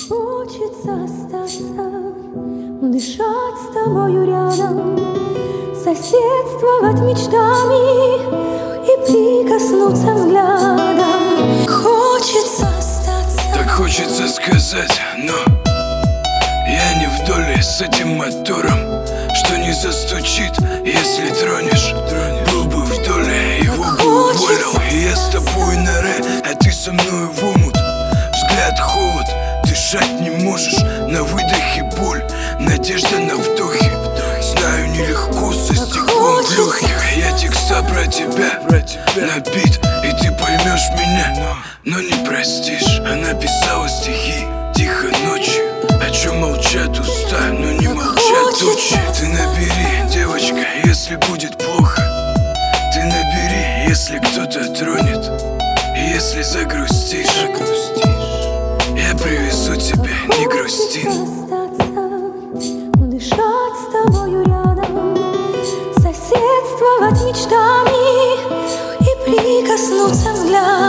Хочется остаться, дышать с тобою рядом, соседствовать мечтами и прикоснуться взглядом. Хочется остаться. Так хочется сказать, но я не в доле с этим мотором, что не застучит, если тронешь. Был бы в доле, его бы уволил. И я с тобой на ре, а ты со мной в омут. Взгляд холод, дышать не можешь, на выдохе боль, надежда на вдохе. Знаю, нелегко со стеклом в легких. Я текста про тебя на бит, и ты поймешь меня, но не простишь. Она писала стихи тихо ночью, о чем молчат уста, но не молчат тучи. Ты набери, девочка, если будет плохо. Ты набери, если кто-то тронет. И если загрустишь, я привезу тебя, не грусти. Дышать с тобою рядом, соседствовать мечтами и прикоснуться взглядом.